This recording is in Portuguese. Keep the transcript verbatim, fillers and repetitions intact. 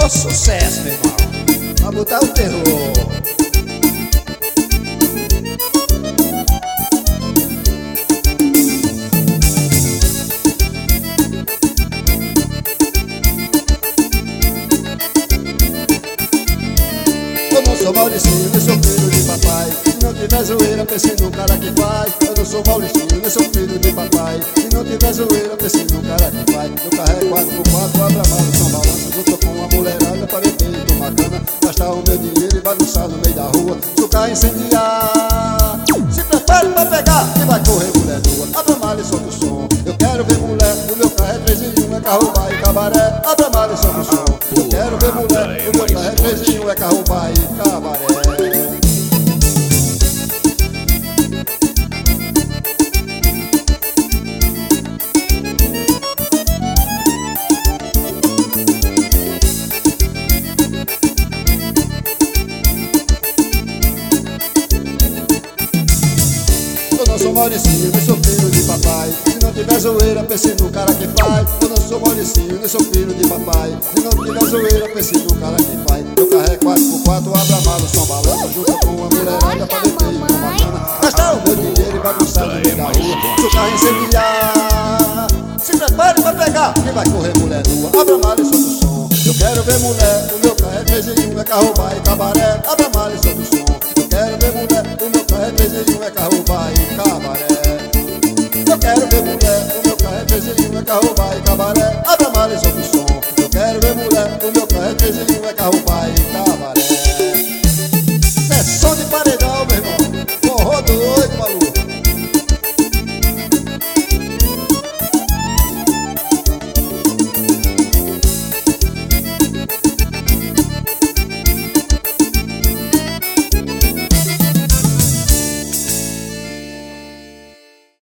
o sucesso, meu irmão. Pra botar o terror. Eu não sou Mauricinho, eu sou filho de papai. Se não tiver zoeira, pense no cara que faz. Eu não sou Mauricinho, eu sou filho de papai. Se não tiver zoeira, pense no cara que faz. Eu carrego quatro por quatro, abra malo, são balanças. Eu tô com uma mulherada, paredeiro, tomar cana. Gastar o meu dinheiro e bagunçar no meio da rua. Se o carro incendiar, se prepare pra pegar e vai correr mulher nua. Abra malo e solta o som. Eu quero ver mulher, o meu carro é três em um, é carro bar e cabaré. Abra malo e solta o som. Eu quero ver mulher, o meu carro é três em um, é carro bar e cabaré. Eu não sou Mauricinho, nem sou filho de papai. Se não tiver zoeira, pense no cara que faz. Eu não sou Mauricinho, nem sou filho de papai. Se não tiver zoeira, pense no cara que faz. Eu carrego quatro por quatro, abra malo, som balança. Junto com uma mulherada pra beber e tomar cana. Gastar o meu dinheiro e bagunçar no meio da rua. Se o carro incendiar, se prepare pra pegar e vai correr mulher nua. Abra malo e solta o som. Eu quero ver mulher, o meu carro é três em um, é carro bar e cabaré. Abra